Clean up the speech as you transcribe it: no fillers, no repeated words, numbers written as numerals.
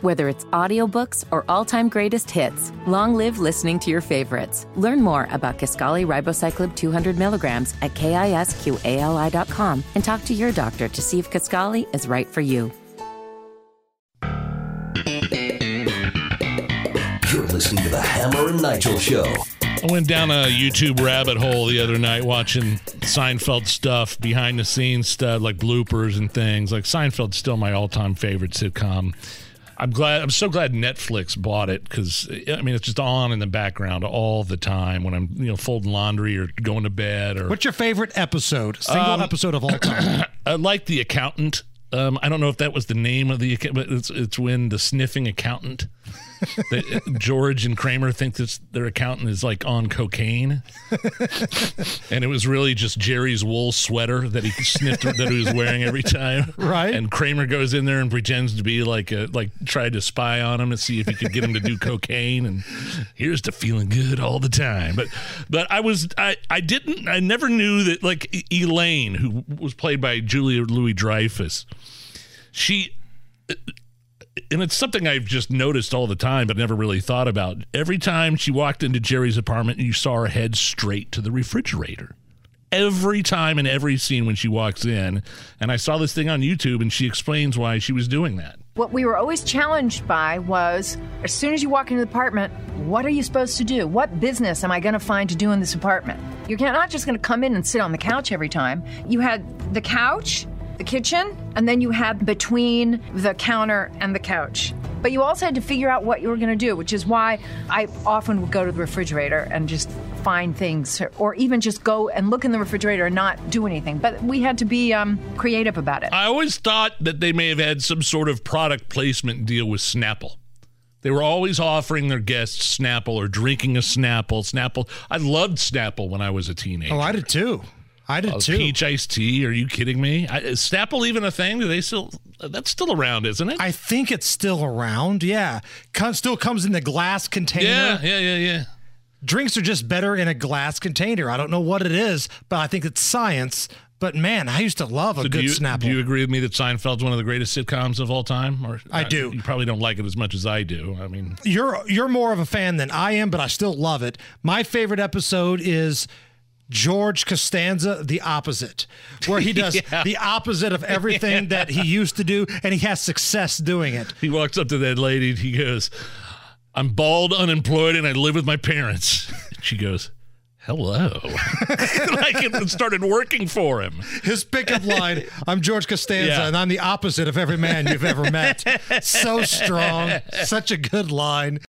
Whether it's audiobooks or all-time greatest hits, long live listening to your favorites. Learn more about Kisqali Ribociclib 200 milligrams at KISQALI.com and talk to your doctor to see if Kisqali is right for you. You're listening to the Hammer and Nigel Show. I went down a YouTube rabbit hole the other night watching Seinfeld stuff, behind the scenes stuff, like bloopers and things. Like, Seinfeld's still my all-time favorite sitcom. I'm so glad Netflix bought it, because I mean, it's just on in the background all the time when I'm folding laundry or going to bed. Or what's your favorite episode? Single episode of all time. I like The Accountant. I don't know if that was the name of the, but it's when the sniffing accountant, George and Kramer think that their accountant is like on cocaine, and it was really just Jerry's wool sweater that he sniffed that he was wearing every time. Right. And Kramer goes in there and pretends to be like tried to spy on him and see if he could get him to do cocaine. And here's to feeling good all the time. But I never knew that, like, Elaine, who was played by Julia Louis-Dreyfus, and it's something I've just noticed all the time but never really thought about. Every time she walked into Jerry's apartment, you saw her head straight to the refrigerator. Every time in every scene when she walks in. And I saw this thing on YouTube, and she explains why she was doing that. What we were always challenged by was, as soon as you walk into the apartment, what are you supposed to do? What business am I going to find to do in this apartment? You're not just going to come in and sit on the couch every time. You had the couch, the kitchen, and then you had between the counter and the couch. But you also had to figure out what you were going to do, which is why I often would go to the refrigerator and just find things, or even just go and look in the refrigerator and not do anything. But we had to be creative about it. I always thought that they may have had some sort of product placement deal with Snapple. They were always offering their guests Snapple or drinking a Snapple. I loved Snapple when I was a teenager. Oh, I did too. Peach iced tea. Are you kidding me? Is Snapple even a thing? Do they still? That's still around, isn't it? I think it's still around. Yeah, still comes in the glass container. Yeah. Drinks are just better in a glass container. I don't know what it is, but I think it's science. But man, I used to love a good Snapple. Do you agree with me that Seinfeld's one of the greatest sitcoms of all time? Or I do. You probably don't like it as much as I do. I mean, you're more of a fan than I am, but I still love it. My favorite episode is George Costanza, The Opposite, where he does the opposite of everything that he used to do, and he has success doing it. He walks up to that lady and he goes, "I'm bald, unemployed, and I live with my parents." She goes, "Hello." Like, it started working for him. His pickup line, "I'm George Costanza, and I'm the opposite of every man you've ever met." So strong. Such a good line.